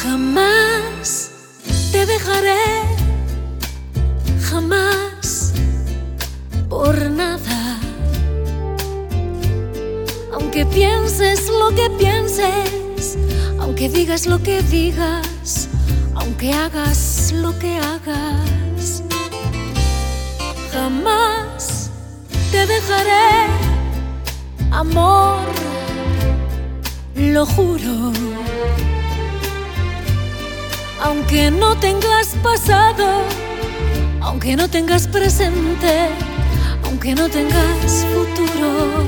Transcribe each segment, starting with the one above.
Jamás te dejaré, jamás, por nada. Aunque pienses lo que pienses, aunque digas lo que digas, aunque hagas lo que hagas, jamás te dejaré, amor, lo juro. Aunque no tengas pasado, aunque no tengas presente, aunque no tengas futuro.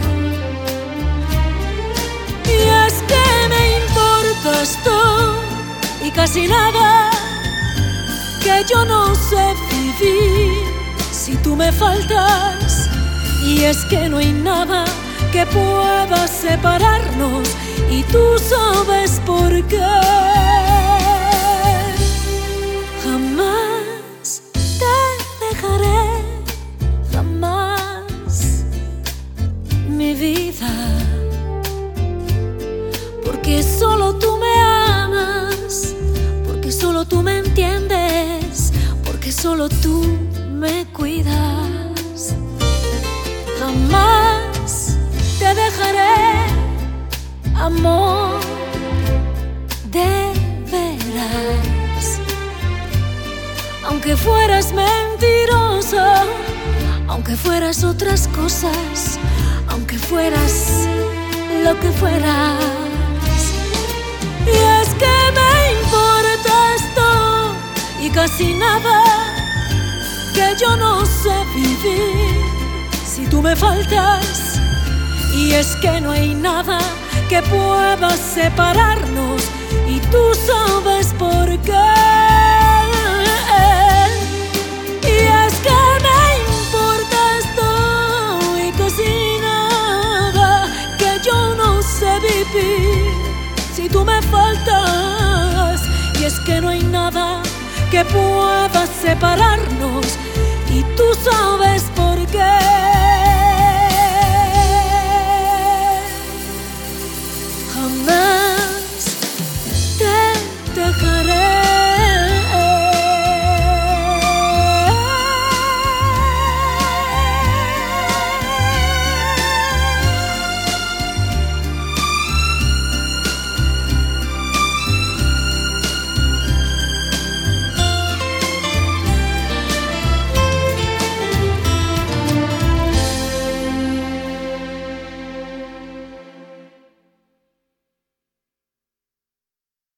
Y es que me importas tú y casi nada, que yo no sé vivir si tú me faltas. Y es que no hay nada que pueda separarnos, y tú sabes por qué. Jamás te dejaré, jamás, mi vida, porque solo tú me amas, porque solo tú me entiendes, porque solo tú me cuidas. Jamás te dejaré, amor, de veras. Aunque fueras mentiroso, aunque fueras otras cosas, aunque fueras lo que fueras. Y es que me importas tú y casi nada, que yo no sé vivir si tú me faltas. Y es que no hay nada que pueda separarnos, y tú sabes por qué. Y es que me importas tú y casi nada, que yo no sé vivir si tú me faltas. Y es que no hay nada que pueda separarnos, y tú sabes por qué. Jamás